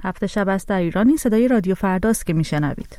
هفت شب است در ایران. این صدای رادیو فرداست که میشنوید.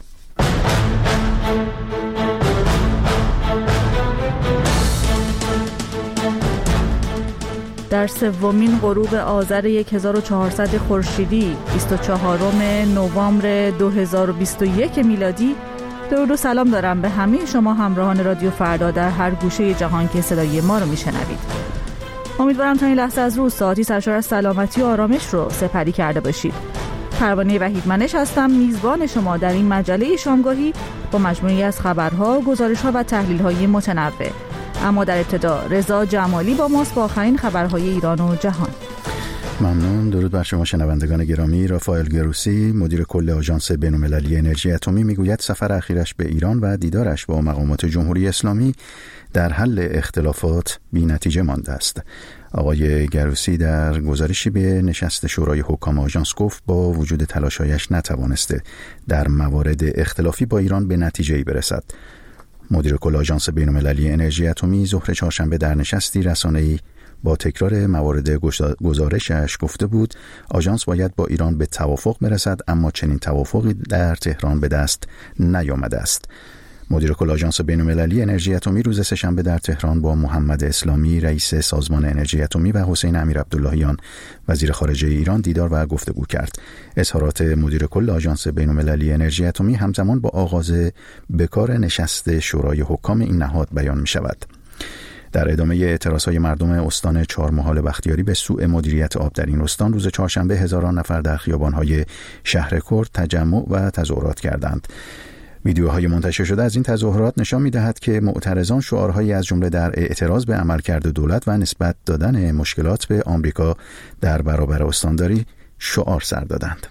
در سومین غروب آذر 1400 خورشیدی 24 نوامبر 2021 میلادی، درود و سلام دارم به همه شما همراهان رادیو فردا در هر گوشه جهان که صدای ما رو میشنوید. امیدوارم تا این لحظه از روز ساعتی سرشار از سلامتی و آرامش رو سپری کرده باشید. پروانه وحیدمنش هستم، میزبان شما در این مجله شامگاهی با مجموعی از خبرها، گزارش‌ها و تحلیل‌های متنوع. اما در ابتدا رضا جمالی با ماست با آخرین خبرهای ایران و جهان. ممنون. درود بر شما شنوندگان گرامی. رافائل گروسی، مدیر کل آژانس بین‌المللی انرژی اتمی، میگوید سفر اخیرش به ایران و دیدارش با مقامات جمهوری اسلامی در حل اختلافات بی‌نتیجه مانده است. آقای گروسی در گزارشی به نشست شورای حکام آژانس گفت با وجود تلاش‌هایش نتوانسته در موارد اختلافی با ایران به نتیجه‌ای برسد. مدیر کل آژانس بین‌المللی انرژی اتمی ظهر چهارشنبه در نشستی رسانه‌ای با تکرار موارد گزارشش گفته بود آژانس باید با ایران به توافق برسد، اما چنین توافقی در تهران به دست نیامده است. مدیر کل آژانس بین‌المللی انرژی اتمی روز سه‌شنبه در تهران با محمد اسلامی رئیس سازمان انرژی اتمی و حسین امیرعبداللهیان وزیر خارجه ایران دیدار و گفتگو کرد. اظهارات مدیر کل آژانس بین‌المللی انرژی اتمی همزمان با آغاز بکار نشست شورای حکام این نهاد بیان می شود. در ادامه اعتراضهای مردم استان چهارمحال بختیاری به سوء مدیریت آب در این استان روز چهارشنبه هزاران نفر در خیابان‌های شهر کرد تجمع و تظاهرات کردند. ویدیوهای منتشر شده از این تظاهرات نشان می‌دهد که معترضان شعارهایی از جمله در اعتراض به عملکرد دولت و نسبت دادن مشکلات به آمریکا در برابر استانداری شعار سر دادند.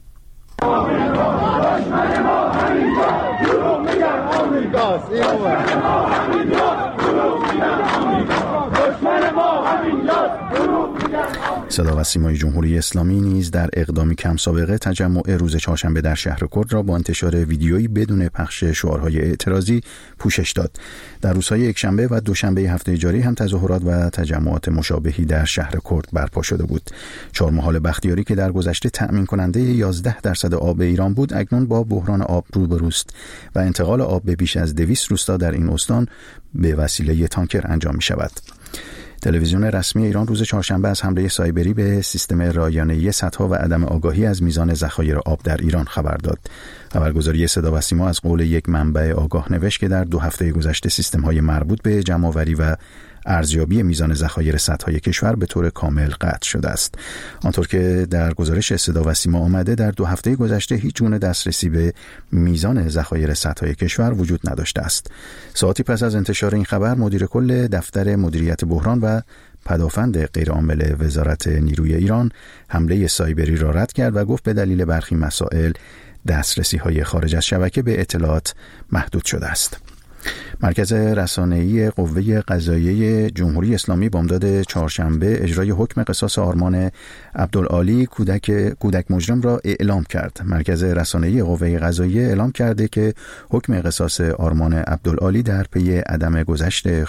صدا و سیمای جمهوری اسلامی نیز در اقدامی کم سابقه تجمع روز چهارشنبه در شهر کرد را با انتشار ویدیویی بدون پخش شعارهای اعتراضی پوشش داد. در روزهای یکشنبه و دوشنبه هفته جاری هم تظاهرات و تجمعات مشابهی در شهر کرد برپا شده بود. چهارمحال بختیاری که در گذشته تأمین کننده 11% آب ایران بود، اکنون با بحران آب روبروست و انتقال آب به بیش از 200 روستا در این استان به وسیله تانکر انجام می شود. تلویزیون رسمی ایران روز چهارشنبه از حمله سایبری به سیستم رایانه‌ای سدها و عدم آگاهی از میزان ذخایر آب در ایران خبر داد. خبرگزاری صدا و سیما از قول یک منبع آگاه نوشت که در 2 هفته گذشته سیستم‌های مربوط به جمع‌آوری و ارزیابی میزان ذخایر سدهای کشور به طور کامل قطع شده است. آنطور که در گزارش صدا و سیما آمده در 2 هفته گذشته هیچ گونه دسترسی به میزان ذخایر سدهای کشور وجود نداشته است. ساعتی پس از انتشار این خبر مدیر کل دفتر مدیریت بحران و پدافند غیرعامل وزارت نیروی ایران حمله سایبری را رد کرد و گفت به دلیل برخی مسائل دسترسی‌های خارج از شبکه به اطلاعات محدود شده است. مرکز رسانه‌ای قوه قضاییه جمهوری اسلامی بامداد چهارشنبه اجرای حکم قصاص آرمان عبدالعالی کودک مجرم را اعلام کرد. مرکز رسانه‌ای قوه قضاییه اعلام کرده که حکم قصاص آرمان عبدالعالی در پی عدم گذشت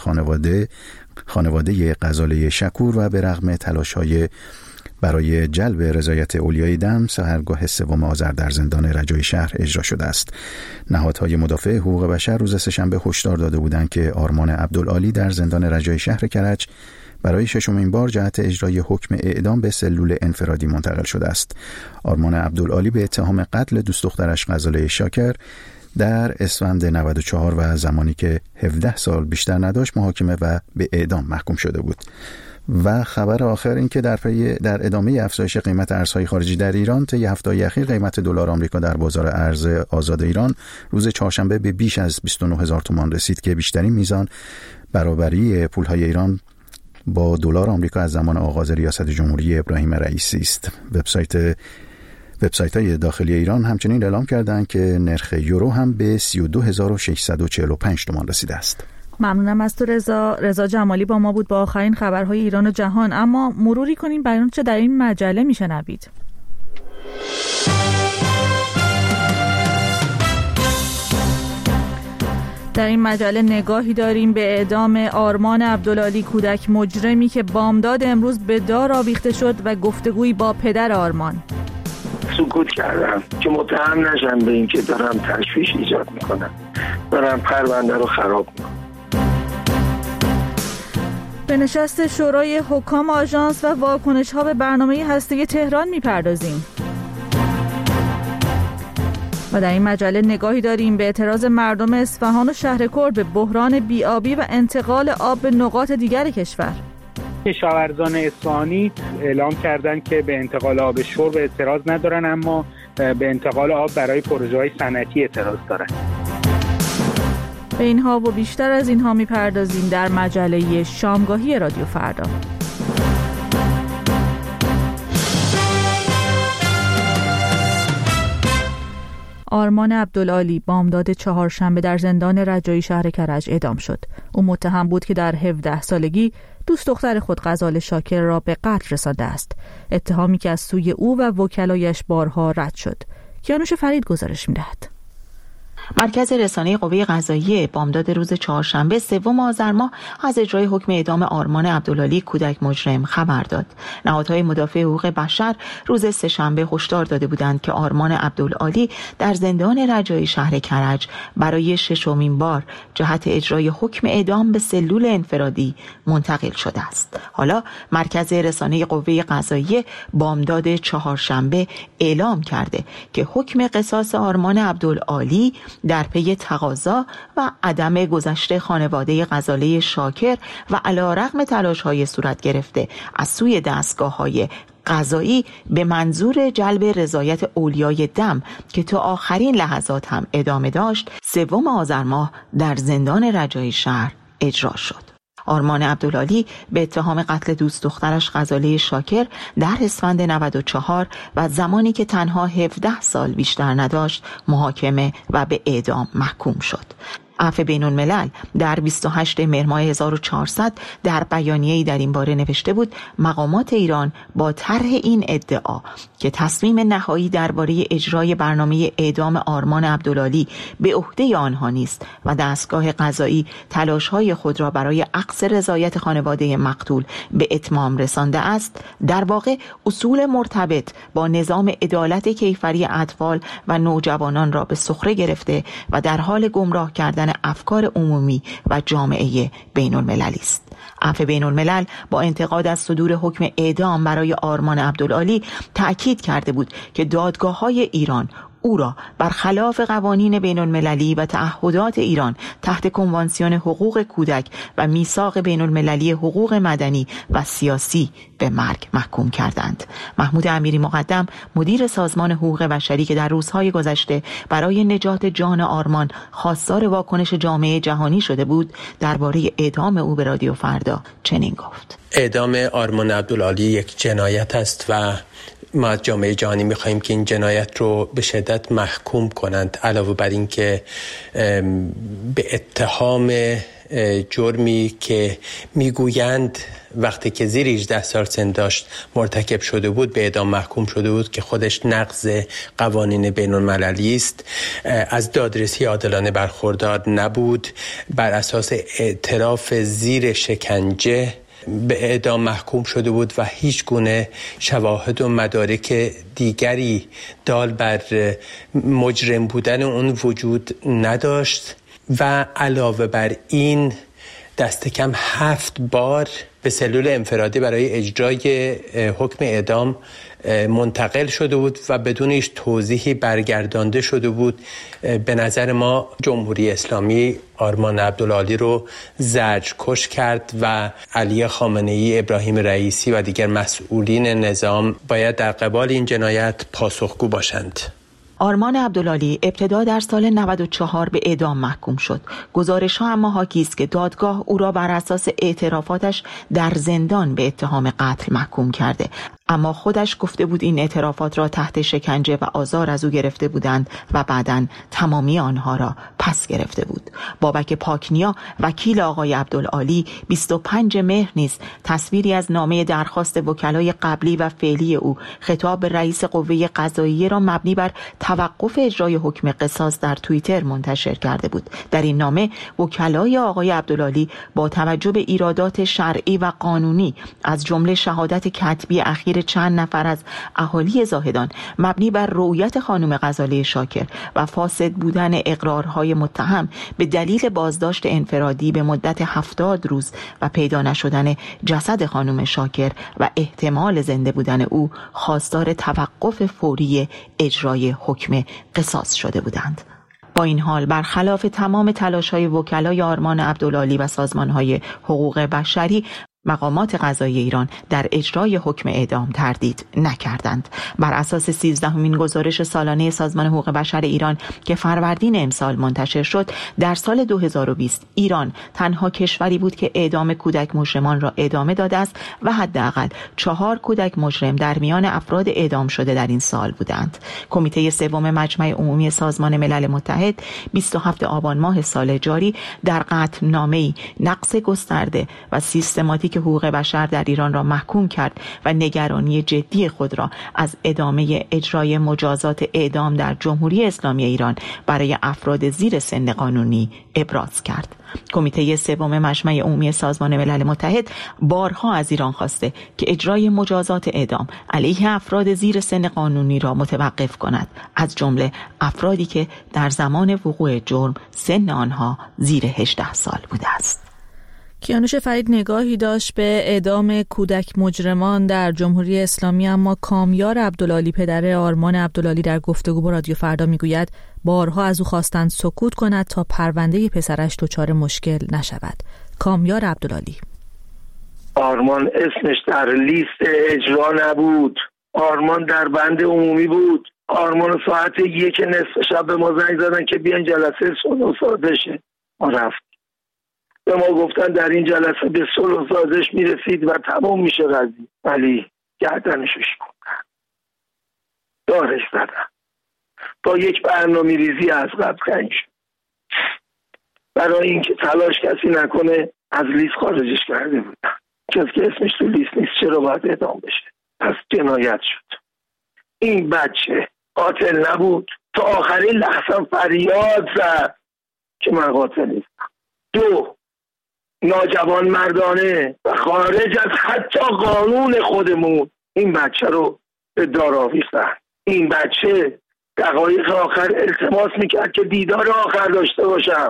خانواده غزاله شکور و به رغم تلاش‌های برای جلب رضایت اولیای دم سحرگاه 3 آذر در زندان رجای شهر اجرا شده است. نهادهای مدافع حقوق بشر روز سه‌شنبه هشدار داده بودند که آرمان عبدالعالی در زندان رجای شهر کرج برای 6مین بار جهت اجرای حکم اعدام به سلول انفرادی منتقل شده است. آرمان عبدالعالی به اتهام قتل دوست دخترش غزاله شاکر در اسفند 94 و زمانی که 17 سال بیشتر نداشت محاکمه و به اعدام محکوم شده بود. و خبر آخر این که در ادامه افزایش قیمت ارزهای خارجی در ایران طی هفته‌های اخیر قیمت دلار آمریکا در بازار ارز آزاد ایران روز چهارشنبه به بیش از 29,000 تومان رسید که بیشترین میزان برابری پولهای ایران با دلار آمریکا از زمان آغاز ریاست جمهوری ابراهیم رئیسی است. وبسایت‌های داخلی ایران همچنین اعلام کردند که نرخ یورو هم به 32,645 تومان رسیده است. ممنونم از تو رضا جمالی با ما بود با آخرین خبرهای ایران و جهان. اما مروری کنیم بر آنچه در این مجله میشنوید. در این مجله نگاهی داریم به اعدام آرمان عبدالعالی کودک مجرمی که بامداد امروز به دار آویخته شد و گفتگویی با پدر آرمان. سکوت کردم که متهم نشن به این که دارم تشویش ایجاد میکنم، دارم پرونده رو خراب میکنم. به نشست شورای حکام آژانس و واکنش‌ها به برنامه هسته‌ای تهران می‌پردازیم. و در این مجله نگاهی داریم به اعتراض مردم اصفهان و شهرکرد به بحران بی‌آبی و انتقال آب به نقاط دیگر کشور. کشاورزان اصفهانی اعلام کردند که به انتقال آب شرب اعتراض ندارن، اما به انتقال آب برای پروژه‌های صنعتی اعتراض دارن. به اینها و بیشتر از اینها میپردازیم در مجله شامگاهی رادیو فردا. آرمان عبدالعالی بامداد چهارشنبه در زندان رجایی شهر کرج اعدام شد. او متهم بود که در 17 سالگی دوست دختر خود غزال شاکر را به قتل رسانده است. اتهامی که از سوی او و وکلایش بارها رد شد. کیانوش فرید گزارش می‌دهد. مرکز رسانه قوه قضاییه بامداد روز چهارشنبه 3 آذر ماه از اجرای حکم اعدام آرمان عبدالعالی کودک مجرم خبر داد. نهادهای مدافع حقوق بشر روز سه‌شنبه هشدار داده بودند که آرمان عبدالعالی در زندان رجایی شهر کرج برای 6مین بار جهت اجرای حکم اعدام به سلول انفرادی منتقل شده است. حالا مرکز رسانه قوه قضاییه بامداد چهارشنبه اعلام کرده که حکم قصاص آرمان عبدالعالی در پی تقاضا و عدم گذشت خانواده غزاله شاکر و علیرغم تلاش‌های صورت گرفته از سوی دستگاه‌های قضایی به منظور جلب رضایت اولیای دم که تا آخرین لحظات هم ادامه داشت 3 آذر ماه در زندان رجایی شهر اجرا شد. آرمان عبدالعالی به اتهام قتل دوست دخترش غزاله شاکر در اسفند 94 و زمانی که تنها 17 سال بیشتر نداشت محاکمه و به اعدام محکوم شد. عفو بین‌الملل در 28 مهر ماه 1400 در بیانیه‌ای در این باره نوشته بود مقامات ایران با طرح این ادعا که تصمیم نهایی درباره اجرای برنامه اعدام آرمان عبدالعالی به عهده آنها نیست و دستگاه قضایی تلاش‌های خود را برای عکس رضایت خانواده مقتول به اتمام رسانده است، در واقع اصول مرتبط با نظام عدالت کیفری اطفال و نوجوانان را به سخره گرفته و در حال گمراه کردن افکار عمومی و جامعه بین المللی است. عفو بین الملل با انتقاد از صدور حکم اعدام برای آرمان عبدالعالی تأکید کرده بود که دادگاه‌های ایران او را برخلاف قوانین بین المللی و تعهدات ایران تحت کنوانسیون حقوق کودک و میثاق بین المللی حقوق مدنی و سیاسی به مرگ محکوم کردند. محمود امیری مقدم مدیر سازمان حقوق بشری که در روزهای گذشته برای نجات جان آرمان خواستار واکنش جامعه جهانی شده بود درباره اعدام او به رادیو فردا چنین گفت: اعدام آرمان عبدالعالی یک جنایت است و ما از جامعه جهانی می‌خواهیم که این جنایت رو به شدت محکوم کنند، علاوه بر این که به اتهام جرمی که میگویند وقتی که زیر 18 سال سن داشت مرتکب شده بود به اعدام محکوم شده بود که خودش نقض قوانین بین المللی است، از دادرسی عادلانه برخوردار نبود، بر اساس اعتراف زیر شکنجه به اعدام محکوم شده بود و هیچ گونه شواهد و مدارک دیگری دال بر مجرم بودن اون وجود نداشت و علاوه بر این دست کم 7 بار به سلول انفرادی برای اجرای حکم اعدام منتقل شده بود و بدون هیچ توضیحی برگردانده شده بود. به نظر ما جمهوری اسلامی آرمان عبدالعالی رو زجرکش کرد و علی خامنه‌ای، ابراهیم رئیسی و دیگر مسئولین نظام باید در قبال این جنایت پاسخگو باشند. آرمان عبدالعالی ابتدا در سال 94 به اعدام محکوم شد. گزارش‌ها اما حاکی است که دادگاه او را بر اساس اعترافاتش در زندان به اتهام قتل محکوم کرده، اما خودش گفته بود این اعترافات را تحت شکنجه و آزار از او گرفته بودند و بعداً تمامی آنها را پس گرفته بود. بابک پاکنیا وکیل آقای عبدالعالی 25 مهر نیز تصویری از نامه درخواست وکلای قبلی و فعلی او خطاب به رئیس قوه قضاییه را مبنی بر توقف اجرای حکم قصاص در توییتر منتشر کرده بود. در این نامه وکلای آقای عبدالعالی با توجه به ایرادات شرعی و قانونی از جمله شهادت کتبی اخیر غیر چند نفر از اهالی زاهدان مبنی بر رؤیت خانم غزاله شاکر و فاسد بودن اقرارهای متهم به دلیل بازداشت انفرادی به مدت 70 روز و پیدا نشدن جسد خانم شاکر و احتمال زنده بودن او خواستار توقف فوری اجرای حکم قصاص شده بودند. با این حال برخلاف تمام تلاش‌های وکلای آرمان عبدالعالی و سازمان‌های حقوق بشری، مقامات قضایی ایران در اجرای حکم اعدام تردید نکردند. بر اساس 13مین گزارش سالانه سازمان حقوق بشر ایران که فروردین امسال منتشر شد، در سال 2020 ایران تنها کشوری بود که اعدام کودک مجرمان را ادامه داده است و حداقل 4 کودک مجرم در میان افراد اعدام شده در این سال بودند. کمیته سوم مجمع عمومی سازمان ملل متحد 27 آبان ماه سال جاری در قطعنامه‌ای نقض گسترده و سیستماتیک حقوق بشر در ایران را محکوم کرد و نگرانی جدی خود را از ادامه اجرای مجازات اعدام در جمهوری اسلامی ایران برای افراد زیر سن قانونی ابراز کرد. کمیته سوم مجمع عمومی سازمان ملل متحد بارها از ایران خواسته که اجرای مجازات اعدام علیه افراد زیر سن قانونی را متوقف کند، از جمله افرادی که در زمان وقوع جرم سن آنها زیر 18 سال بوده است. کیانوش فرید نگاهی داشت به اعدام کودک مجرمان در جمهوری اسلامی، اما کامیار عبدالعالی پدر آرمان عبدالعالی در گفتگو با رادیو فردا میگوید بارها از او خواستند سکوت کند تا پرونده پسرش دچار مشکل نشود. کامیار عبدالعالی: آرمان اسمش در لیست اجرا نبود، آرمان در بند عمومی بود. آرمان ساعت 1 نصف شب به ما زنگ زدن که بیان جلسه صلح و سازشه. ما رفتیم. به ما گفتن در این جلسه به صلح و سازش میرسید و تمام میشه قضیه، ولی گردنشو شکوندن، دارش زدن، با یک برنامه ریزی از قبل کنگ شد. برای اینکه تلاش کسی نکنه از لیست خارجش کرده بودن. کسی که اسمش تو لیست نیست چرا باید اعدام بشه؟ پس جنایت شد. این بچه قاتل نبود، تا آخرین لحظه فریاد زد که من قاتل نیستم. 2 ناجوان مردانه و خارج از حتی قانون خودمون این بچه رو به دار آویختن. این بچه دقایق آخر التماس میکرد که دیدار آخر داشته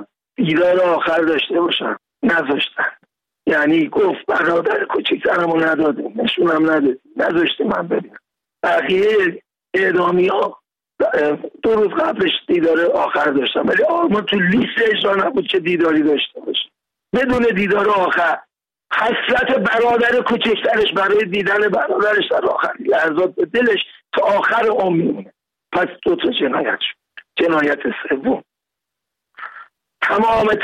باشم، نذاشتن. یعنی گفت برادر کوچیکترمو نداده، نشونم نداده، نذاشته من ببینم. بقیه اعدامی ها 2 روز قبلش دیدار آخر داشتن، ولی آرمان تو لیست اجرا نبود که دیداری داشته باشه. بدون دیدار آخر حسرت برادر کوچکترش برای دیدن برادرش در آخرین لحظات به دلش تا آخر عمر میمونه. پس 2 تا جنایت شد. جنایت سوم، تمام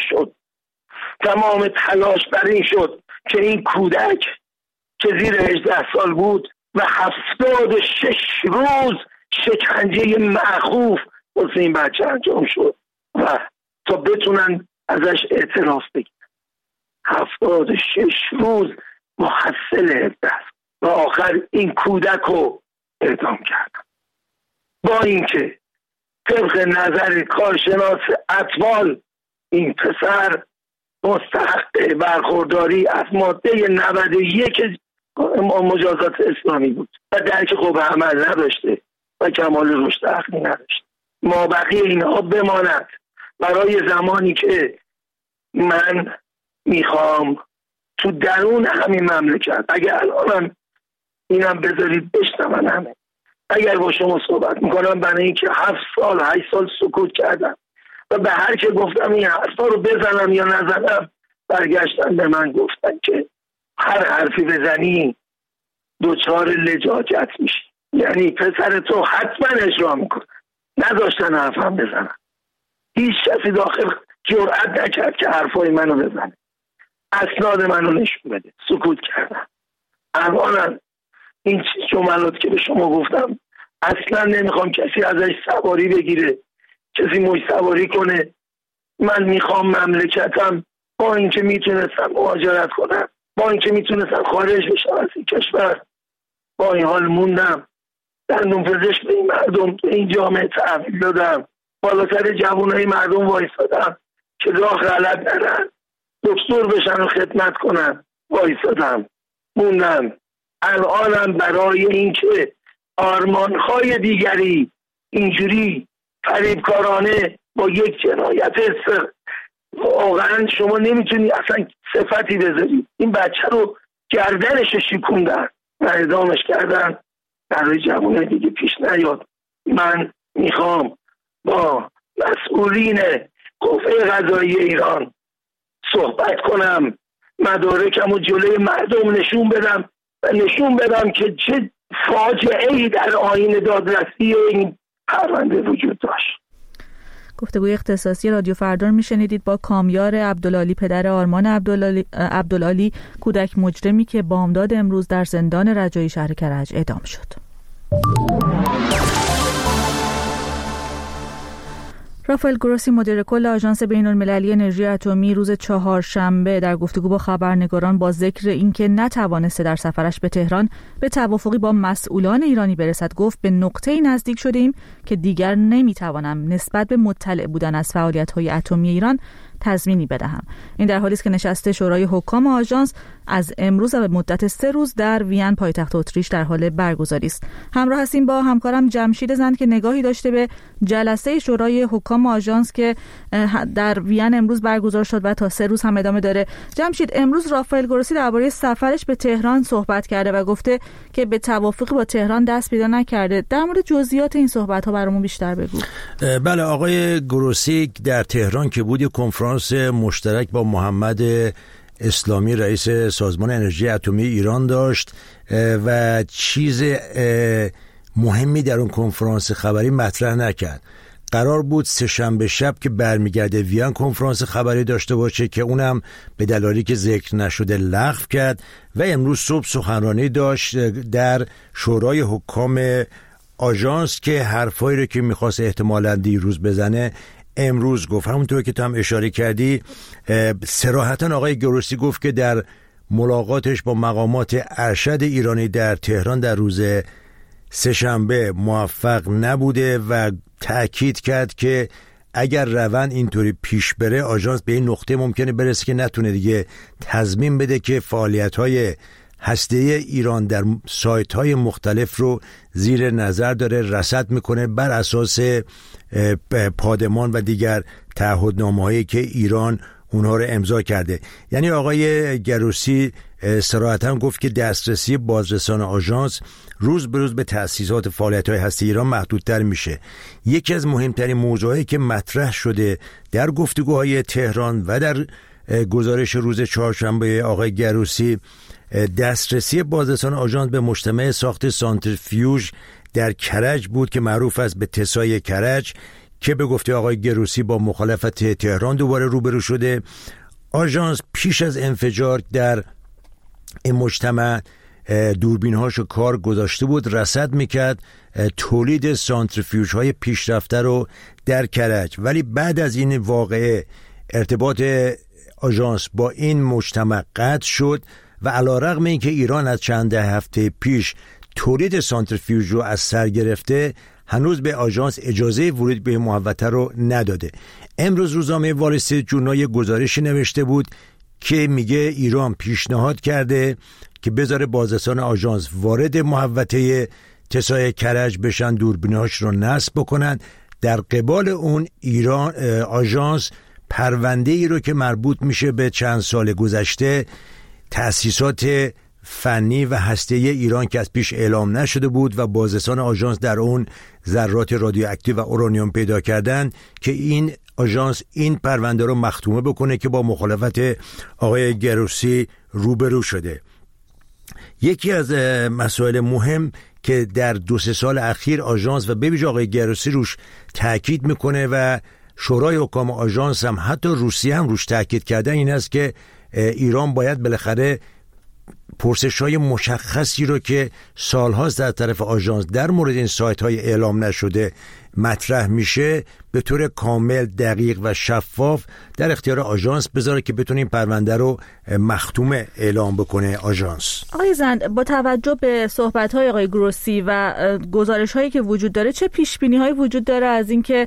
تلاش بر این شد که این کودک که زیر 18 سال بود و 76 روز شکنجه معکوف واسه این بچه انجام شد و تا بتونن ازش اعتراف بگیرن. 76 روز محصل 17 و آخر این کودک رو اعدام کردن. با اینکه طبق نظر کارشناس اطفال این پسر مستحق برخورداری از ماده 91 مجازات اسلامی بود و درک قوه عمل نداشته و کمال رشد عقلی نداشته. ما بقیه اینها بماند برای زمانی که من میخوام تو درون همین مملکت، اگر الانم اینم بذارید بشنون همه، اگر با شما صحبت میکنم برای اینکه 7 سال 8 سال سکوت کردم و به هر که گفتم این حرفا رو بزنم یا نزنم برگشتن به من گفتن که هر حرفی بزنی دوچار لجاجت میشی، یعنی پسر تو حتما اجرا میکنه. نذاشتن حرفم بزنم. هیچ کسی داخل جرئت نکرد که حرفای منو بزنه، اسناد منو نشون بده. سکوت کردم. الان این جملات که به شما گفتم اصلا نمیخوام کسی ازش سواری بگیره، کسی موج سواری کنه. من میخوام مملکتم با اینکه میتونستم مهاجرت کنم، با اینکه میتونستم خارج بشم از این کشور، با این حال موندم. دندون پزشک به این مردم، به این جامعه تحویل دادم، بالاتر جوانای مردم وایسادم که راه غلط نرن، دکتر بشن و خدمت کنن. وایسادم، موندم. الانم برای اینکه آرمان‌های دیگری اینجوری فریبکارانه با یک جنایت واقعا شما نمیتونی اصلا صفتی بذاری. این بچه رو گردنش شکوندن و اعدامش کردن. برای جوانه دیگه پیش نیاد. من میخوام با مسئولین قوه قضاییه ایران صحبت کنم، مدارکم و جلوی مردم نشون بدم و نشون بدم که چه فاجعه‌ای در آیین دادرسی این پرونده وجود داشت. گفتگوی اختصاصی رادیو فردا رو میشنیدید با کامیار عبدالعالی، پدر آرمان عبدالعالی، کودک مجرمی که بامداد امروز در زندان رجایی شهر کرج اعدام شد. رافائل گروسی مدیر کل آژانس بین‌المللی انرژی اتمی روز چهارشنبه در گفتگو با خبرنگاران با ذکر اینکه نتوانسته در سفرش به تهران به توافقی با مسئولان ایرانی برسد گفت به نقطه‌ای نزدیک شده‌ایم که دیگر نمیتوانم نسبت به مطلع بودن از فعالیت‌های اتمی ایران تضمینی بدهم. این در حالی است که نشست شورای حکام آژانس از امروز و به مدت 3 روز در وین پایتخت اتریش در حال برگزاری است. همراه هستیم با همکارم جمشید زند که نگاهی داشته به جلسه شورای حکام آژانس که در وین امروز برگزار شد و تا 3 روز هم ادامه داره. جمشید، امروز رافائل گروسی درباره سفرش به تهران صحبت کرده و گفته که به توافقی با تهران دست پیدا نکرده. در مورد جزئیات این صحبت‌ها برامون بیشتر بگو. بله، آقای گروسی در تهران که بود کنفرانس مشترک با محمد اسلامی رئیس سازمان انرژی اتمی ایران داشت و چیز مهمی در اون کنفرانس خبری مطرح نکرد. قرار بود سه‌شنبه شب که برمیگرده وین کنفرانس خبری داشته باشه که اونم به دلایلی که ذکر نشده لغو کرد و امروز صبح سخنرانی داشت در شورای حکام آژانس که حرفایی رو که میخواست احتمالاً دیروز بزنه امروز گفت. همونطور که تو هم اشاره کردی صراحتاً آقای گروسی گفت که در ملاقاتش با مقامات ارشد ایرانی در تهران در روز سه‌شنبه موفق نبوده و تأکید کرد که اگر روند اینطوری پیش بره آژانس به این نقطه ممکنه برسه که نتونه دیگه تضمین بده که فعالیت‌های هسته‌ای ایران در سایت‌های مختلف رو زیر نظر داره، رصد میکنه بر اساس پادمان و دیگر تعهدنامه‌هایی که ایران اونها رو امضا کرده. یعنی آقای گروسی صراحتاً گفت که دسترسی بازرسان آژانس روز به روز به تأسیسات فعالیت‌های هسته‌ای ایران محدودتر میشه. یکی از مهمترین موضوعاتی که مطرح شده در گفتگوهای تهران و در گزارش روز چهارشنبه آقای گروسی دسترسی بازرسان آژانس به مجتمع ساخت سانتریفیوژ در کرج بود که معروف است به تسای کرج که به گفته آقای گروسی با مخالفت تهران دوباره روبرو شده. آژانس پیش از انفجار در این مجتمع دوربین‌هاشو کار گذاشته بود، رصد میکرد تولید سانتریفیوژهای پیشرفته رو در کرج، ولی بعد از این واقعه ارتباط آژانس با این مجتمع قطع شد و علی‌رغم اینکه ایران از چند هفته پیش تولید سانتریفیوژ رو از سر گرفته هنوز به آژانس اجازه ورود به محوطه رو نداده. امروز روزنامه وال استریت ژورنال گزارشی نوشته بود که میگه ایران پیشنهاد کرده که بذاره بازرسان آژانس وارد محوطه تسای کرج بشن، دوربیناش رو نصب بکنن. در قبال اون ایران آژانس پرونده ای رو که مربوط میشه به چند سال گذشته تأسیسات فنی و هسته‌ای ایران که از پیش اعلام نشده بود و بازرسان آژانس در اون ذرات رادیواکتیو و اورانیوم پیدا کردن که این آژانس این پرونده رو مختومه بکنه که با مخالفت آقای گروسی روبرو شده. یکی از مسائل مهم که در 2-3 سال اخیر آژانس و به ویژه آقای گروسی روش تاکید میکنه و شورای حکام آژانس هم حتی روسیه هم روش تاکید کردن این است که ایران باید بالاخره پرسش‌های مشخصی رو که سال‌هاست در طرف آژانس در مورد این سایت‌های اعلام نشده مطرح میشه به طور کامل، دقیق و شفاف در اختیار آژانس بذاره که بتونه این پرونده رو مختوم اعلام بکنه آژانس. آقای زند، با توجه به صحبت‌های آقای گروسی و گزارش‌هایی که وجود داره، چه پیش‌بینی‌هایی وجود داره از اینکه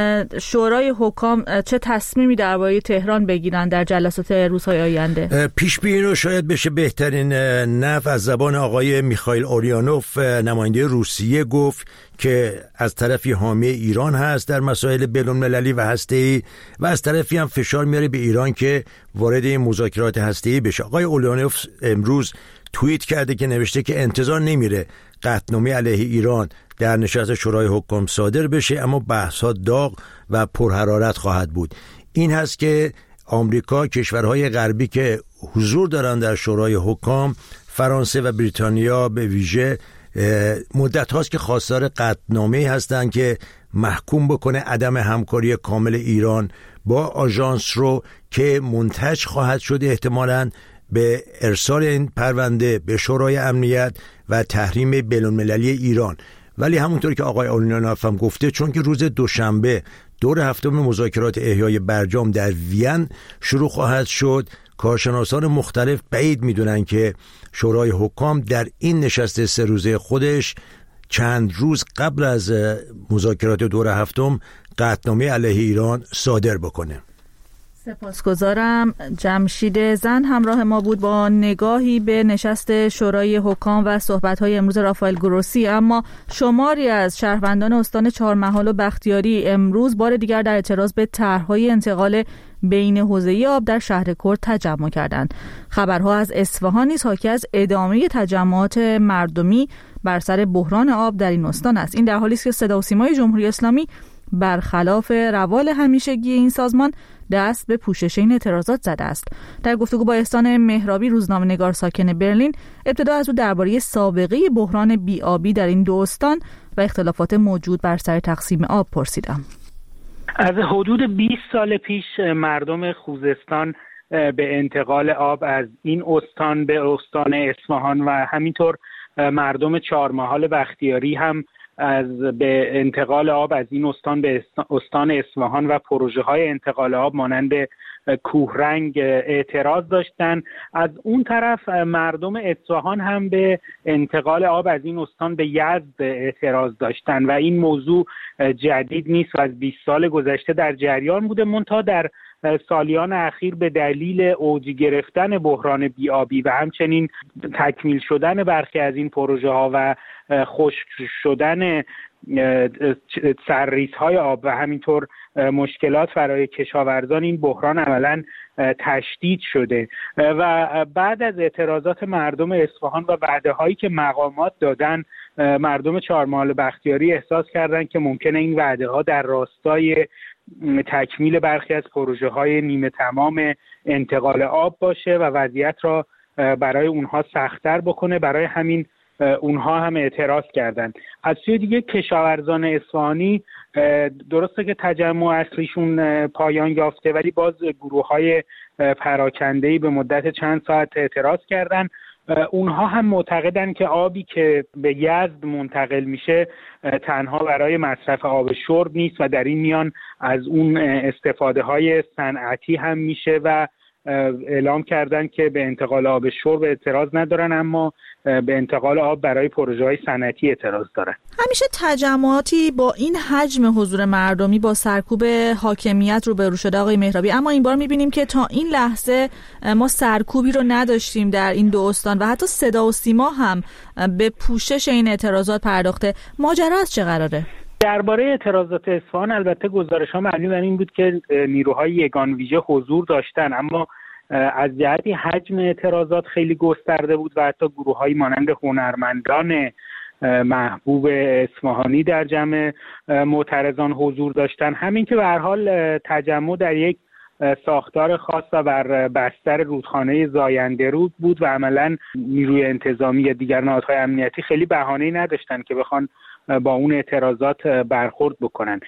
شورای حکام چه تصمیمی درباره تهران بگیرن در جلسات روزهای آینده؟ پیش‌بینی رو شاید بشه بهترین نحو از زبان آقای میخائیل اوریانوف، نماینده روسیه، گفت که از طرفی حامی ایران هست در مسائل بین‌المللی و هسته‌ای و از طرفی هم فشار میاره به ایران که وارد این مذاکرات هسته‌ای بشه. آقای اوریانوف امروز توییت کرده که نوشته که انتظار نمیره قطعنامه علیه ایران در نشست شورای حکام صادر بشه، اما بحث‌ها داغ و پرحرارت خواهد بود. این هست که آمریکا، کشورهای غربی که حضور دارن در شورای حکام، فرانسه و بریتانیا به ویژه، مدت هاست که خواستار قطعنامه‌ای هستند که محکوم بکنه عدم همکاری کامل ایران با آژانس رو که منتج خواهد شد احتمالاً به ارسال این پرونده به شورای امنیت و تحریم بین‌المللی ایران. ولی همونطور که آقای اورینانوف هم گفته، چون که روز دوشنبه دور هفتم مذاکرات احیای برجام در وین شروع خواهد شد، کارشناسان مختلف بعید میدونن که شورای حکام در این نشست 3 روزه خودش چند روز قبل از مذاکرات دور هفتم قطعنامه علیه ایران صادر بکنه. سپاسگزارم. جمشید زند همراه ما بود با نگاهی به نشست شورای حکام و صحبت‌های امروز رافائل گروسی. اما شماری از شهروندان استان چهارمحال و بختیاری امروز بار دیگر در اعتراض به طرح‌های انتقال بین حوزه‌ای آب در شهر کرد تجمع کردند. خبرها از اصفهان نیز حاکی از ادامه تجمعات مردمی بر سر بحران آب در این استان است. این در حالی است که صدا و سیمای جمهوری اسلامی برخلاف روال همیشگی این سازمان دست به پوشش این اعتراضات زده است. در گفتگو با احسان مهرابی، روزنامه‌نگار ساکن برلین، ابتدا از او درباره سابقه بحران بی‌آبی در این دو استان و اختلافات موجود بر سر تقسیم آب پرسیدم. از حدود 20 سال پیش مردم خوزستان به انتقال آب از این استان به استان اصفهان و همینطور مردم چهارمحال بختیاری هم به انتقال آب از این استان به استان اصفهان و پروژه های انتقال آب مانند کوهرنگ اعتراض داشتن. از اون طرف مردم اصفهان هم به انتقال آب از این استان به یزد اعتراض داشتن و این موضوع جدید نیست و از 20 سال گذشته در جریان بوده. منتها در سالیان اخیر به دلیل اوج گرفتن بحران بی‌آبی و همچنین تکمیل شدن برخی از این پروژه ها و خشک شدن سرریزهای آب و همینطور مشکلات برای کشاورزان، این بحران عملاً تشدید شده و بعد از اعتراضات مردم اصفهان و وعده‌هایی که مقامات دادن، مردم چهارمحال بختیاری احساس کردند که ممکنه این وعده‌ها در راستای تکمیل برخی از پروژه‌های نیمه تمام انتقال آب باشه و وضعیت را برای اونها سخت‌تر بکنه. برای همین اونها هم اعتراض کردند. از سوی دیگه کشاورزان اصفهانی درسته که تجمع اصلیشون پایان یافته، ولی باز گروه‌های پراکنده‌ای به مدت چند ساعت اعتراض کردند. اونها هم معتقدن که آبی که به یزد منتقل میشه تنها برای مصرف آب شرب نیست و در این میان از اون استفاده های صنعتی هم میشه و اعلام کردن که به انتقال آب شرب اعتراض ندارن، اما به انتقال آب برای پروژه های صنعتی اعتراض دارن. همیشه تجمعاتی با این حجم حضور مردمی با سرکوب حاکمیت روبرو شده آقای مهرابی، اما این بار میبینیم که تا این لحظه ما سرکوبی رو نداشتیم در این دو استان و حتی صدا و سیما هم به پوشش این اعتراضات پرداخته. ماجرا از چه قراره؟ درباره اعتراضات اصفهان البته گزارش‌ها مبنی بر این بود که نیروهای یگان ویژه حضور داشتن، اما از جهتی حجم اعتراضات خیلی گسترده بود و حتی گروه‌هایی مانند هنرمندان محبوب اصفهانی در جمع معترضان حضور داشتن. همین که به هر حال تجمع در یک ساختار خاص و بر بستر رودخانه زاینده رود بود و عملاً نیروی انتظامی یا دیگر نهادهای امنیتی خیلی بهانه‌ای نداشتن که بخوان با اون اعتراضات برخورد بکنن.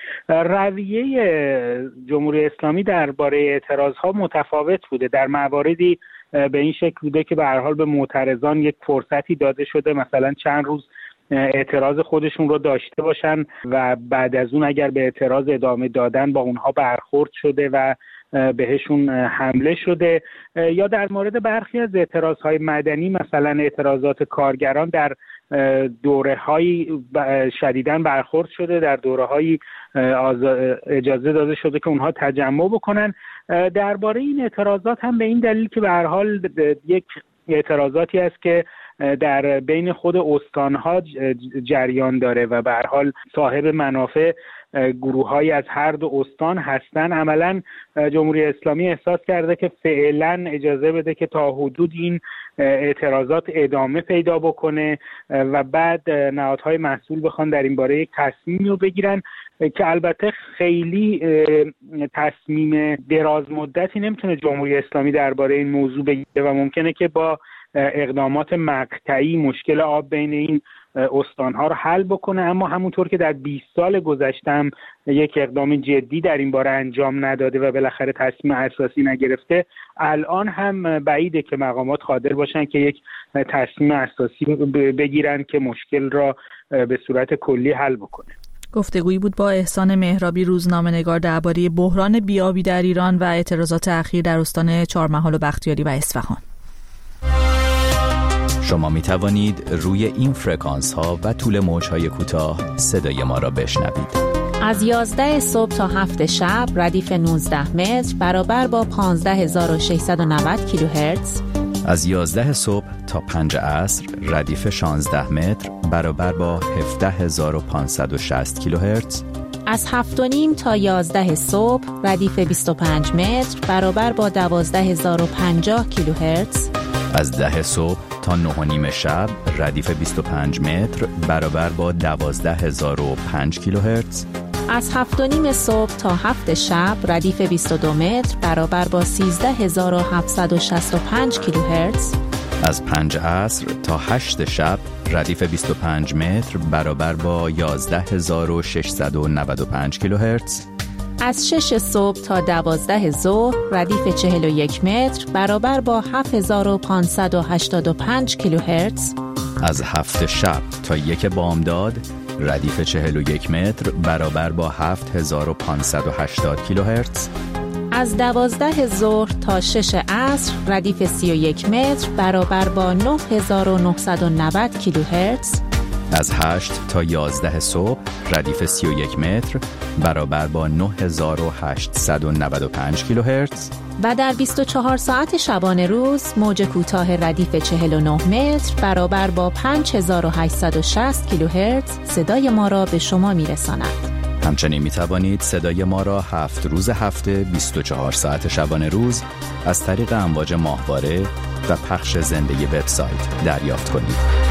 رویه جمهوری اسلامی درباره اعتراضها متفاوت بوده. در مواردی به این شکل بوده که به هر حال به معترضان یک فرصتی داده شده، مثلا چند روز اعتراض خودشون رو داشته باشن و بعد از اون اگر به اعتراض ادامه دادن با اونها برخورد شده و بهشون حمله شده، یا در مورد برخی از اعتراضهای مدنی مثلا اعتراضات کارگران در دوره‌های شدیداً برخورد شده، در دوره‌های اجازه داده شده که اونها تجمع بکنن. درباره این اعتراضات هم به این دلیل که به هر حال یک اعتراضاتی است که در بین خود استانها جریان داره و به هر حال صاحب منافع گروه‌هایی از هر دو استان هستن، عملاً جمهوری اسلامی احساس کرده که فعلاً اجازه بده که تا حدود این اعتراضات ادامه پیدا بکنه و بعد نهادهای مسئول بخوان در این باره یک تصمیمی رو بگیرن که البته خیلی تصمیم دراز مدتی نمیتونه جمهوری اسلامی درباره این موضوع بگیره و ممکنه که با اقدامات مقطعی مشکل آب بین این استانها رو حل بکنه، اما همونطور که در 20 سال گذشته یک اقدام جدی در این باره انجام نداده و بالاخره تصمیم اساسی نگرفته، الان هم بعیده که مقامات قادر باشن که یک تصمیم اساسی بگیرن که مشکل را به صورت کلی حل بکنه. گفتگویی بود با احسان مهرابی، روزنامه‌نگار، درباره بحران بیابی در ایران و اعتراضات اخیر در استان چهارمحال و بختیاری و اصفهان. شما می توانید روی این فرکانس ها و طول موج های کوتاه صدای ما را بشنوید. از 11 صبح تا 7 شب ردیف 19 متر برابر با 15690 کیلوهرتز. از 11 صبح تا 5 عصر ردیف 16 متر برابر با 17560 کیلوهرتز. از 7:30 تا 11 صبح ردیف 25 متر برابر با 12050 کیلوهرتز. از 10 صبح تا 9:30 شب ردیف 25 متر برابر با 12005 کیلوهرتز. از 7:30 صبح تا 7 شب ردیف 22 متر برابر با 13765 کیلوهرتز. از 5 عصر تا 8 شب ردیف 25 متر برابر با 11695 کیلوهرتز. از 6 صبح تا 12 ظهر ردیف 41 متر برابر با 7585 کیلوهرتز. از 7 شب تا 1 بامداد ردیف 41 متر برابر با 7580 کیلوهرتز. از 12 ظهر تا 6 عصر ردیف 31 متر برابر با 9990 کیلوهرتز. از 8 تا 11 صبح ردیف 31 متر برابر با 9895 کیلوهرتز. و در 24 ساعت شبانه روز موج کوتاه ردیف 49 متر برابر با 5860 کیلوهرتز صدای ما را به شما میرساند. همچنین میتوانید صدای ما را 7 روز هفته 24 ساعت شبانه روز از طریق امواج ماهواره و پخش زنده وبسایت دریافت کنید.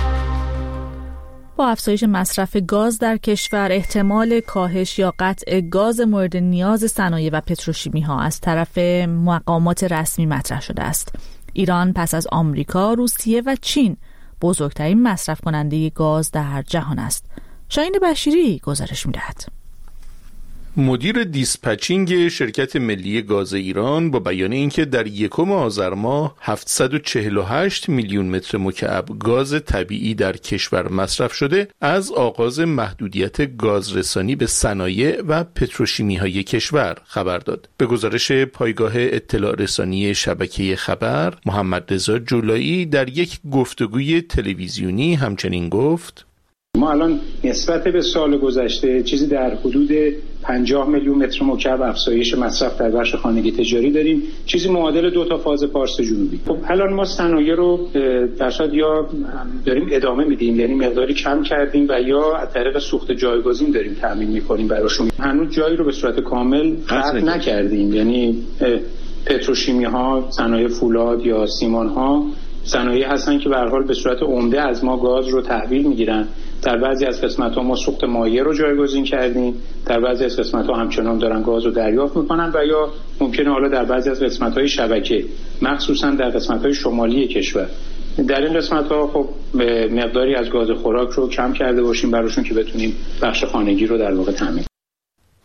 با افزایش مصرف گاز در کشور، احتمال کاهش یا قطع گاز مورد نیاز صنایع و پتروشیمی ها از طرف مقامات رسمی مطرح شده است. ایران پس از آمریکا، روسیه و چین بزرگترین مصرف کننده گاز در جهان است. شاهین بشیری گزارش می‌دهد. مدیر دیسپچینگ شرکت ملی گاز ایران با بیان اینکه در یکم آذر ماه 748 میلیون متر مکعب گاز طبیعی در کشور مصرف شده، از آغاز محدودیت گازرسانی به صنایع و پتروشیمی‌های کشور خبر داد. به گزارش پایگاه اطلاع رسانی شبکه خبر، محمد رضا جولایی در یک گفتگوی تلویزیونی همچنین گفت: ما الان نسبت به سال گذشته چیزی در حدود 50 میلیون متر مکعب افزایش مصرف در بخش خانگی تجاری داریم، چیزی معادل 2 تا فاز پارس جنوبی. خب الان ما صنایع رو درصد یا داریم ادامه میدیم، یعنی مقداری کم کردیم و یا از طریق سوخت جایگزین داریم تامین میکنیم براشون. هنوز جایی رو به صورت کامل قطع نکردیم، یعنی پتروشیمی ها، صنایع فولاد یا سیمان ها صنایعی هستن که به هر حال به صورت عمده از ما گاز رو تحویل میگیرن. در بعضی از قسمت‌ها ما سوخت مایع رو جایگزین کردیم، در بعضی از قسمت‌ها همچنان دارن گاز رو دریافت میکنن و یا ممکنه حالا در بعضی از قسمت‌های شبکه، مخصوصا در قسمت‌های شمالی کشور، در این قسمت‌ها خب مقداری از گاز خوراک رو کم کرده باشیم براشون که بتونیم بخش خانگی رو در واقع تامین.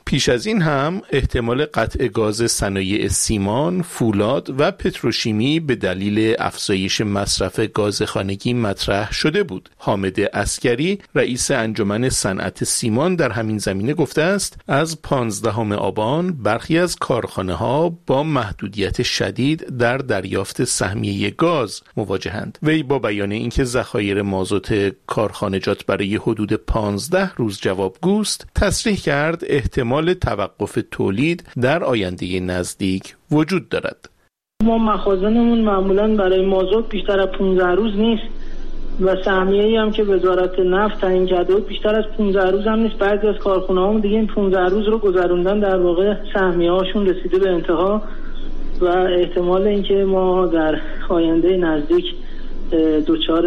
پیش از این هم احتمال قطع گاز صنایع سیمان، فولاد و پتروشیمی به دلیل افزایش مصرف گاز خانگی مطرح شده بود. حامد عسگری رئیس انجمن صنعت سیمان در همین زمینه گفته است از 15 آبان برخی از کارخانه‌ها با محدودیت شدید در دریافت سهمیه گاز مواجهند. وی با بیان اینکه ذخایر مازوت کارخانجات برای حدود 15 روز جوابگوست، تصریح کرد احتمال توقف تولید در آینده نزدیک وجود دارد. ما مخازنمون معمولاً برای مازوت بیشتر از 15 روز نیست و سهمیه‌ای هم که وزارت نفت تعیین کرده بود بیشتر از 15 روز هم نیست. بعضی از کارخانه‌ها دیگه این 15 روز رو گذروندن، در واقع سهمیه‌هاشون رسیده به انتها و احتمال اینکه ما در آینده نزدیک دچار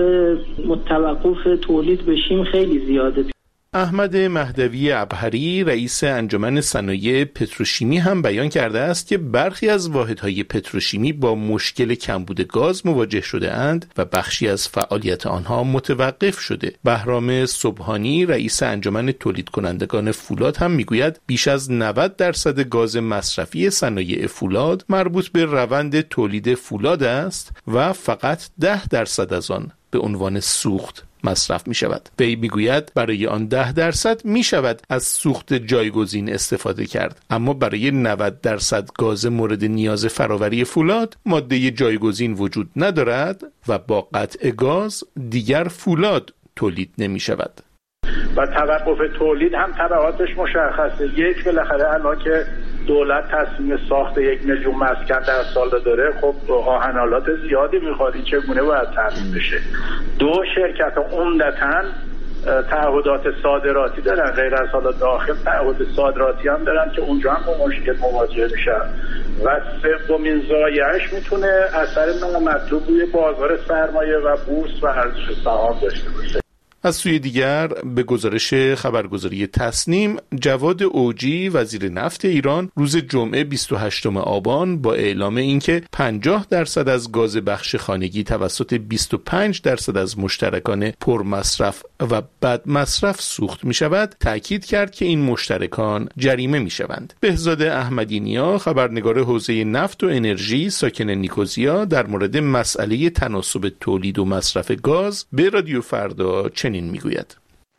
توقف تولید بشیم خیلی زیاده. احمد مهدوی ابهری رئیس انجمن صنایع پتروشیمی هم بیان کرده است که برخی از واحدهای پتروشیمی با مشکل کمبود گاز مواجه شده اند و بخشی از فعالیت آنها متوقف شده. بهرام سبحانی رئیس انجمن تولید کنندگان فولاد هم میگوید بیش از 90% گاز مصرفی صنایع فولاد مربوط به روند تولید فولاد است و فقط 10% از آن به عنوان سوخت مصرف می شود. وی می گوید برای آن 10% می شود از سوخت جایگزین استفاده کرد، اما برای 90% گاز مورد نیاز فراوری فولاد ماده جایگزین وجود ندارد و با قطع گاز دیگر فولاد تولید نمی شود. و توقف تولید هم تبعاتش مشخصه. یک، بالاخره الان که دولت تصمیم ساخت یک نجوم مسکن در سال داره، خب آهنالات زیادی میخواد، این چگونه باید تامین بشه. دو، شرکت عمدتاً تعهدات صادراتی دارن، غیر از حالا داخل تعهد صادراتی هم دارن که اونجا هم با مشکل مواجه میشن. و سومین زایعش میتونه اثر نامطلوب روی بازار سرمایه و بورس و ارزش سهام داشته باشه. از سوی دیگر به گزارش خبرگزاری تسنیم، جواد اوجی وزیر نفت ایران روز جمعه 28 آبان با اعلام اینکه 50% از گاز بخش خانگی توسط 25% از مشترکان پرمصرف و بد مصرف سوخت می شود، تأکید کرد که این مشترکان جریمه می شوند. بهزاد احمدی نیا خبرنگار حوزه نفت و انرژی ساکن نیکوزیا در مورد مسئله تناسب تولید و مصرف گاز به رادیو فردا چنین میگوید: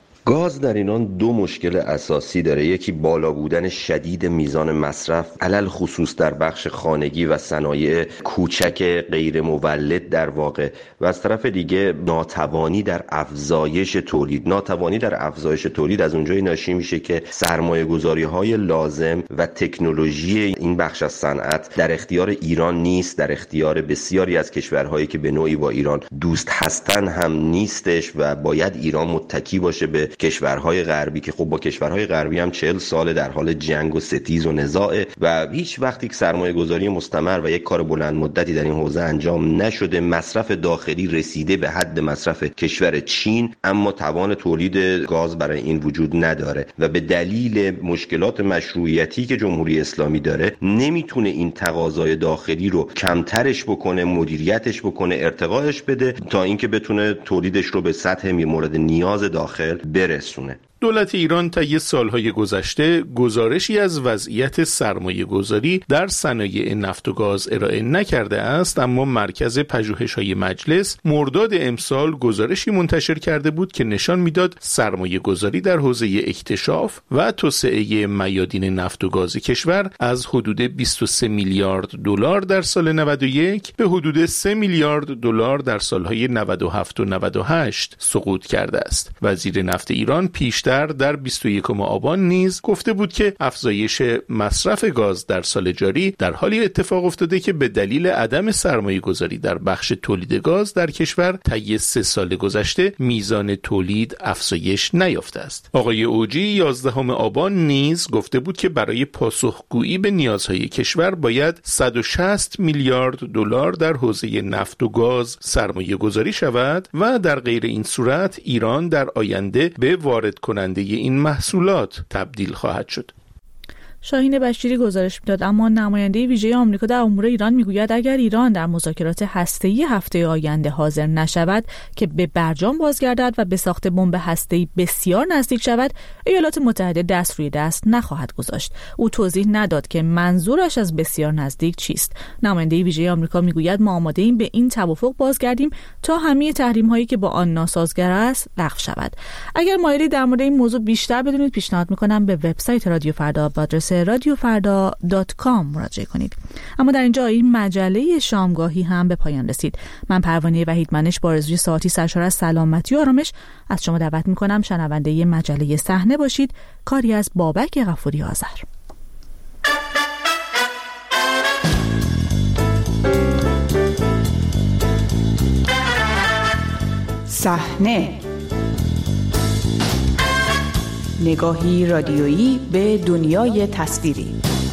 گاز در ایران دو مشکل اساسی داره. یکی بالا بودن شدید میزان مصرف، علل خصوص در بخش خانگی و صنایع کوچک غیر مولد در واقع، و از طرف دیگه ناتوانی در افزایش تولید. ناتوانی در افزایش تولید از اونجایی ناشی میشه که سرمایه گذاری های لازم و تکنولوژی این بخش از صنعت در اختیار ایران نیست، در اختیار بسیاری از کشورهایی که به نوعی با ایران دوست هستن هم نیستش و باید ایران متکی باشه به کشورهای غربی که خب با کشورهای غربی هم 40 سال در حال جنگ و ستیز و نزاعه و هیچ وقتی که سرمایه گذاری مستمر و یک کار بلند مدتی در این حوزه انجام نشده. مصرف داخلی رسیده به حد مصرف کشور چین، اما توان تولید گاز برای این وجود نداره و به دلیل مشکلات مشروعیتی که جمهوری اسلامی داره نمیتونه این تقاضای داخلی رو کمترش بکنه، مدیریتش بکنه، ارتقاش بده تا اینکه بتونه تولیدش رو به سطح مورد نیاز داخل برسونه. دولت ایران طی سالهای گذشته گزارشی از وضعیت سرمایه گذاری در صنایع نفت و گاز ارائه نکرده است، اما مرکز پژوهش‌های مجلس مرداد امسال گزارشی منتشر کرده بود که نشان میداد سرمایه گذاری در حوزه اکتشاف و توسعه میادین نفت و گاز کشور از حدود 23 میلیارد دلار در سال 91 به حدود 3 میلیارد دلار در سالهای 97 و 98 سقوط کرده است. وزیر نفت ایران پیشتر در 21 آبان نیز گفته بود که افزایش مصرف گاز در سال جاری در حالی اتفاق افتاده که به دلیل عدم سرمایه گذاری در بخش تولید گاز در کشور طی 3 سال گذشته میزان تولید افزایش نیافته است. آقای اوجی 11 آبان نیز گفته بود که برای پاسخگویی به نیازهای کشور باید 160 میلیارد دلار در حوزه نفت و گاز سرمایه گذاری شود و در غیر این صورت ایران در آینده به وارد کننده این محصولات تبدیل خواهد شد. شاهین بشیری گزارش میداد. اما نماینده ویژه آمریکا در امور ایران میگوید اگر ایران در مذاکرات هسته‌ای هفته آینده حاضر نشود که به برجام بازگردد و به ساخت بمب هسته‌ای بسیار نزدیک شود، ایالات متحده دست روی دست نخواهد گذاشت. او توضیح نداد که منظورش از بسیار نزدیک چیست. نماینده ویژه آمریکا میگوید ما آماده‌ایم به این توافق بازگردیم تا همه تحریم‌هایی که با آن ناسازگار است لغو شود. اگر مایلی در مورد این موضوع بیشتر بدونید پیشنهاد می‌کنم به وبسایت رادیو فردا با آدرس radiofarda.com مراجعه کنید. اما در اینجا این مجله شامگاهی هم به پایان رسید. من پروانه وحیدمنش با آرزوی ساعتی سرشار از سلامتی و آرامش از شما دعوت می‌کنم شنونده مجله صحنه باشید. کاری از بابک غفوری آذر. صحنه، نگاهی رادیویی به دنیای تصویری.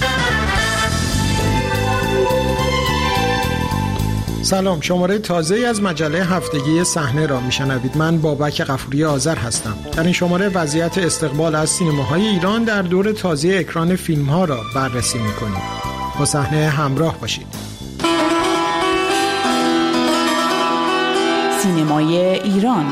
سلام، شماره تازه‌ای از مجله هفتگی صحنه را میشنوید. من بابک غفوری آذر هستم. در این شماره وضعیت استقبال از سینماهای ایران در دور تازه اکران فیلم‌ها را بررسی می‌کنیم. با صحنه همراه باشید. سینمای ایران.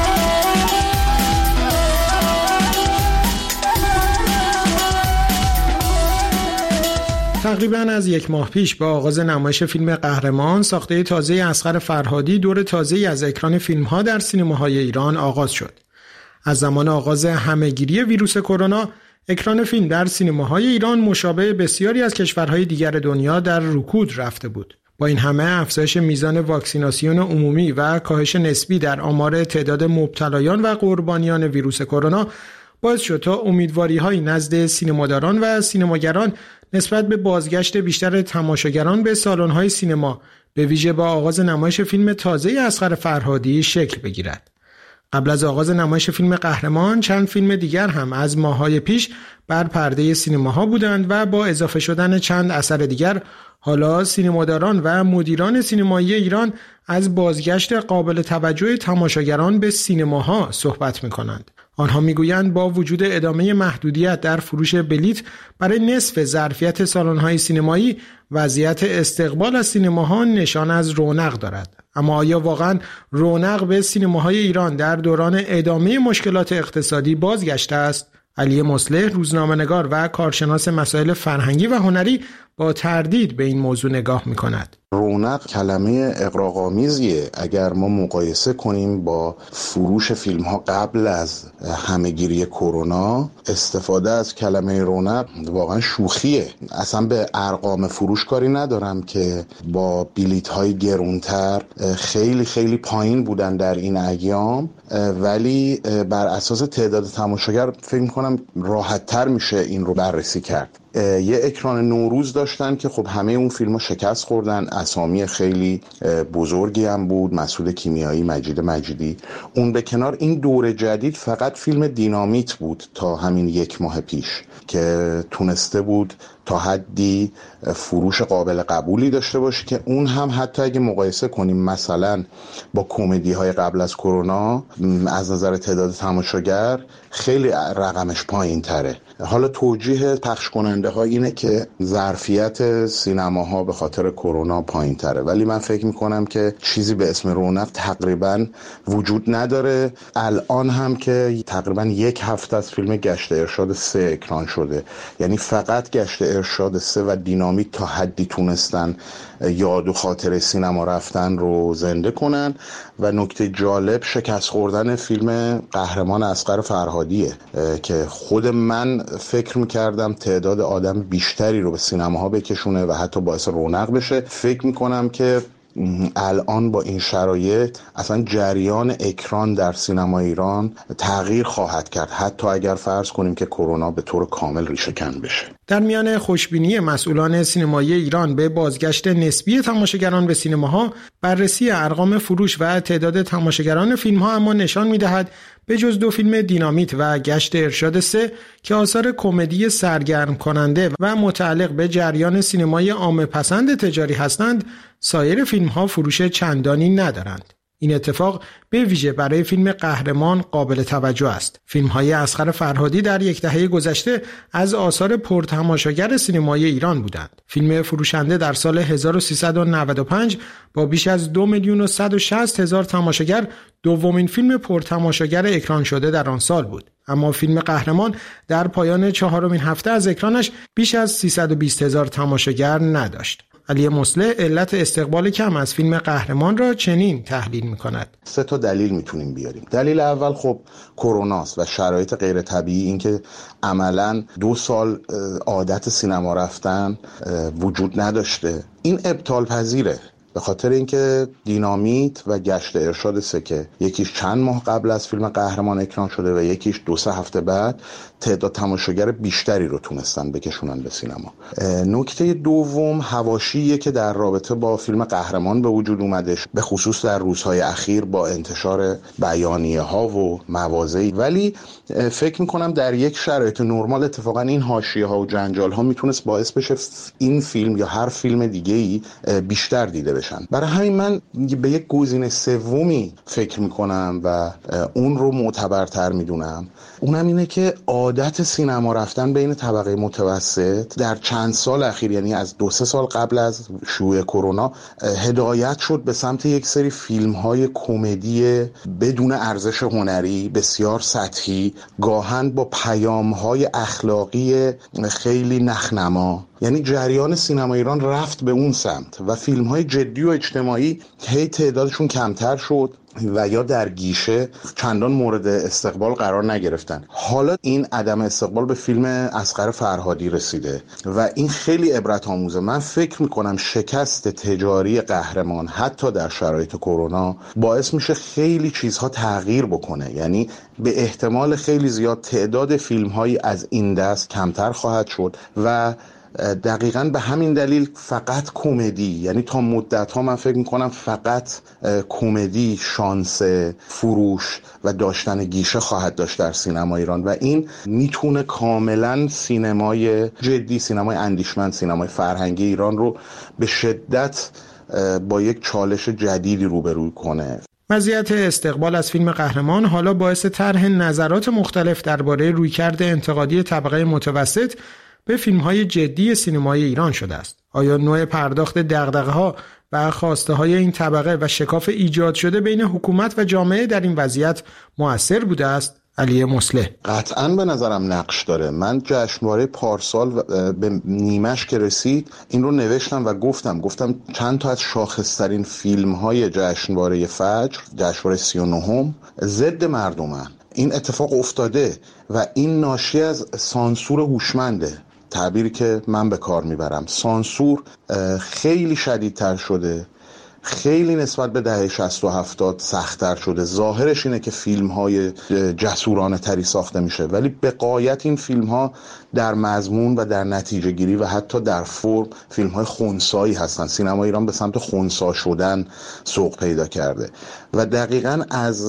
تقریباً از یک ماه پیش با آغاز نمایش فیلم قهرمان ساخته تازه اصغر فرهادی دور تازه‌ای از اکران فیلم‌ها در سینماهای ایران آغاز شد. از زمان آغاز همه‌گیری ویروس کرونا، اکران فیلم در سینماهای ایران مشابه بسیاری از کشورهای دیگر دنیا در رکود رفته بود. با این همه افزایش میزان واکسیناسیون عمومی و کاهش نسبی در آمار تعداد مبتلایان و قربانیان ویروس کرونا باعث شد تا امیدواری‌های نزد سینماداران و سینماگران نسبت به بازگشت بیشتر تماشاگران به سالن‌های سینما به ویژه با آغاز نمایش فیلم تازه اصغر فرهادی شکل بگیرد. قبل از آغاز نمایش فیلم قهرمان چند فیلم دیگر هم از ماه‌های پیش بر پرده سینماها بودند و با اضافه شدن چند اثر دیگر حالا سینماداران و مدیران سینمایی ایران از بازگشت قابل توجه تماشاگران به سینماها صحبت می‌کنند. آنها میگویند با وجود ادامه محدودیت در فروش بلیت برای نصف ظرفیت سالن‌های سینمایی، وضعیت استقبال از سینماها نشان از رونق دارد. اما آیا واقعاً رونق به سینماهای ایران در دوران ادامه مشکلات اقتصادی بازگشته است؟ علی مصلح، روزنامه‌نگار و کارشناس مسائل فرهنگی و هنری، با تردید به این موضوع نگاه می‌کند. رونق کلمه اغراق‌آمیزیه اگر ما مقایسه کنیم با فروش فیلم‌ها قبل از همه‌گیری کرونا. استفاده از کلمه رونق واقعا شوخیه. اصلا به ارقام فروش کاری ندارم که با بلیط‌های گرونتر خیلی خیلی پایین بودن در این ایام، ولی بر اساس تعداد تماشاگر فکر می‌کنم راحت‌تر میشه این رو بررسی کرد. یه اکران نوروز داشتن که خب همه اون فیلم‌ها شکست خوردن، اسامی خیلی بزرگی هم بود، مسعود کیمیایی، مجید مجیدی. اون به کنار، این دور جدید فقط فیلم دینامیت بود تا همین یک ماه پیش که تونسته بود تا حدی فروش قابل قبولی داشته باشه که اون هم حتی اگه مقایسه کنیم مثلا با کمدی های قبل از کرونا از نظر تعداد تماشاگر خیلی رقمش پایین تره. حالا توجیه پخش کننده ها اینه که ظرفیت سینماها به خاطر کرونا پایین تره، ولی من فکر میکنم که چیزی به اسم رونق تقریبا وجود نداره. الان هم که تقریبا یک هفته از فیلم گشت ارشاد 3 اکران شده، یعنی فقط گشت ارشاد 3 و دینامیت تا حدی تونستن یاد و خاطر سینما رفتن رو زنده کنن. و نکته جالب شکست خوردن فیلم قهرمان اصغر فرهادیه که خود من فکر میکردم تعداد آدم بیشتری رو به سینماها بکشونه و حتی باعث رونق بشه. فکر میکنم که الان با این شرایط اصلا جریان اکران در سینما ایران تغییر خواهد کرد، حتی اگر فرض کنیم که کرونا به طور کامل ریشه‌کن بشه. در میان خوشبینی مسئولان سینمایی ایران به بازگشت نسبی تماشاگران به سینماها، بررسی ارقام فروش و تعداد تماشاگران فیلم‌ها اما نشان می‌دهد به جز 2 فیلم دینامیت و گشت ارشاد 3 که آثار کمدی سرگرم کننده و متعلق به جریان سینمای عامه پسند تجاری هستند، سایر فیلم‌ها فروش چندانی ندارند. این اتفاق به ویژه برای فیلم قهرمان قابل توجه است. فیلم‌های اصغر فرهادی در یک دهه گذشته از آثار پرتماشاگر سینمای ایران بودند. فیلم فروشنده در سال 1395 با بیش از 2,160,000 تماشاگر دومین فیلم پرتماشاگر اکران شده در آن سال بود. اما فیلم قهرمان در پایان 4مین هفته از اکرانش بیش از 320,000 تماشاگر نداشت. علی مصلح علت استقبال کم از فیلم قهرمان را چنین تحلیل می‌کند. 3 دلیل میتونیم بیاریم. دلیل اول خب کروناست و شرایط غیر طبیعی، اینکه عملاً 2 سال عادت سینما رفتن وجود نداشته. این ابطال پذیره، به خاطر اینکه دینامیت و گشت ارشاد سکه یکیش چند ماه قبل از فیلم قهرمان اکران شده و یکیش 2-3 هفته بعد تعداد تماشاگر بیشتری رو تونستن بکشونن به سینما. نکته دوم حواشیه که در رابطه با فیلم قهرمان به وجود اومدش، به خصوص در روزهای اخیر با انتشار بیانیه ها و مواضعی. ولی فکر میکنم در یک شرایط نرمال اتفاقا این حاشیه ها و جنجال ها میتونست باعث بشه این فیلم یا هر فیلم دیگه ای بیشتر دیده بشن. برای همین من به یک گزینه سومی فکر میکنم و اون رو معتبرتر میدونم. اونم اینه که عادت سینما رفتن بین طبقه متوسط در چند سال اخیر، یعنی از 2-3 سال قبل از شیوع کرونا، هدایت شد به سمت یک سری فیلم‌های کمدی بدون ارزش هنری، بسیار سطحی، گاهن با پیام‌های اخلاقی خیلی نخنما. یعنی جریان سینما ایران رفت به اون سمت و فیلم‌های جدی و اجتماعی هی تعدادشون کمتر شد و یا در گیشه چندان مورد استقبال قرار نگرفتن. حالا این عدم استقبال به فیلم اصغر فرهادی رسیده و این خیلی عبرت آموزه. من فکر میکنم شکست تجاری قهرمان حتی در شرایط کرونا باعث میشه خیلی چیزها تغییر بکنه. یعنی به احتمال خیلی زیاد تعداد فیلم‌هایی از این دست کمتر خواهد شد و دقیقاً به همین دلیل فقط کمدی، یعنی تا مدت‌ها من فکر می‌کنم فقط کمدی شانس فروش و داشتن گیشه خواهد داشت در سینما ایران و این میتونه کاملاً سینمای جدی، سینمای اندیشمند، سینمای فرهنگی ایران رو به شدت با یک چالش جدیدی روبرو کنه. وضعیت استقبال از فیلم قهرمان حالا باعث طرح نظرات مختلف درباره رویکرد انتقادی طبقه متوسط به فیلم‌های جدی سینمای ایران شده است. آیا نوع پرداخت دغدغه‌ها و خواسته‌های این طبقه و شکاف ایجاد شده بین حکومت و جامعه در این وضعیت مؤثر بوده است؟ علی مصلح: قطعاً به نظرم نقش داره. من جشنواره پارسال به نیمش که رسید این رو نوشتم و گفتم چند تا از شاخص‌ترین فیلم‌های جشنواره فجر، جشنواره 39م، ضد مردمن. این اتفاق افتاده و این ناشی از سانسور هوشمنده، تعبیری که من به کار میبرم. سانسور خیلی شدیدتر شده، خیلی نسبت به دهه 60 و 70 سخت‌تر شده. ظاهرش اینه که فیلم‌های جسورانه تری ساخته میشه، ولی به غایت این فیلم‌ها در مضمون و در نتیجه گیری و حتی در فرم فیلم‌های خنثایی هستن. سینما ایران به سمت خنثی شدن سوق پیدا کرده و دقیقاً از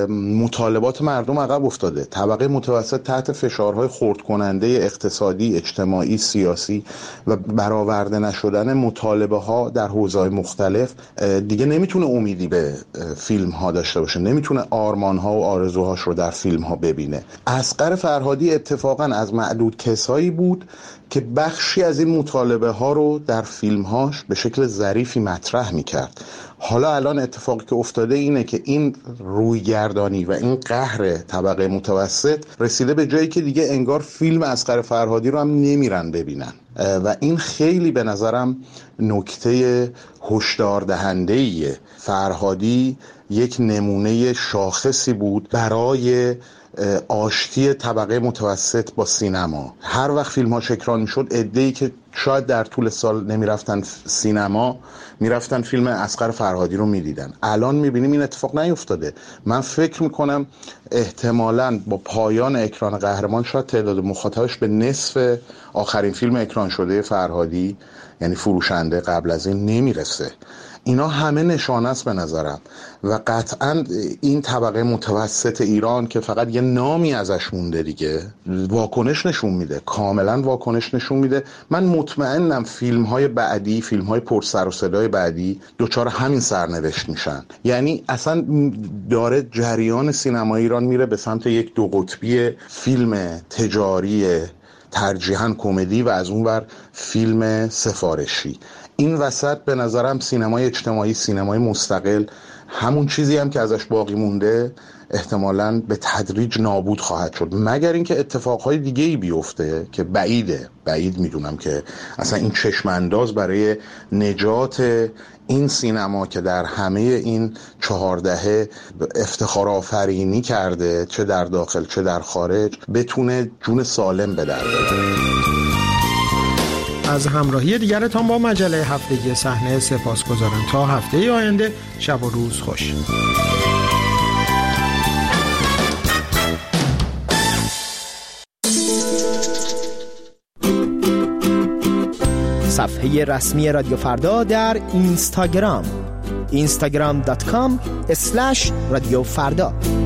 مطالبات مردم عقب افتاده. طبقه متوسط تحت فشارهای خرد کننده اقتصادی، اجتماعی، سیاسی و برآورده نشدن مطالبه ها در حوزه‌های مختلف دیگه نمیتونه امیدی به فیلم ها داشته باشه، نمیتونه آرمان ها و آرزوهاش رو در فیلم ها ببینه. اصغر فرهادی اتفاقاً از معدود کسایی بود که بخشی از این مطالبه ها رو در فیلم هاش به شکل ظریفی مطرح میکرد. حالا الان اتفاقی که افتاده اینه که این رویگردانی و این قهر طبقه متوسط رسیده به جایی که دیگه انگار فیلم اصغر فرهادی رو هم نمیرن ببینن و این خیلی به نظرم نکته هشدار دهنده‌ایه. فرهادی یک نمونه شاخصی بود برای آشتی طبقه متوسط با سینما. هر وقت فیلم‌هاش اکران می‌شد، عده‌ای که شاید در طول سال نمی‌رفتن سینما می‌رفتن فیلم اصغر فرهادی رو می‌دیدن. الان می‌بینیم این اتفاق نیفتاده. من فکر می‌کنم احتمالاً با پایان اکران قهرمان شاید تعداد مخاطبش به نصف آخرین فیلم اکران شده فرهادی، یعنی فروشنده، قبل از این نمی‌رسه. اینا همه نشانه است به نظرم و قطعا این طبقه متوسط ایران که فقط یه نامی ازش مونده دیگه واکنش نشون میده، کاملا واکنش نشون میده. من مطمئنم فیلم‌های بعدی، فیلم‌های پر سر و صدای بعدی دچار همین سرنوشت میشن. یعنی اصلا داره جریان سینما ایران میره به سمت یک دو قطبی فیلم تجاری ترجیحاً کمدی و از اون ور فیلم سفارشی. این وسط به نظرم سینمای اجتماعی، سینمای مستقل، همون چیزی هم که ازش باقی مونده احتمالاً به تدریج نابود خواهد شد، مگر اینکه اتفاقهای دیگه‌ای بیفته که بعید میدونم که اصلا این چشم انداز برای نجات این سینما که در همه این 4 دهه افتخار آفرینی کرده، چه در داخل چه در خارج، بتونه جون سالم به در ببره. از همراهی دیگرتان با مجله هفتگی صحنه سپاسگزارم. تا هفته آینده، شب و روز خوش. صفحه رسمی رادیو فردا در اینستاگرام instagram.com/رادیو فردا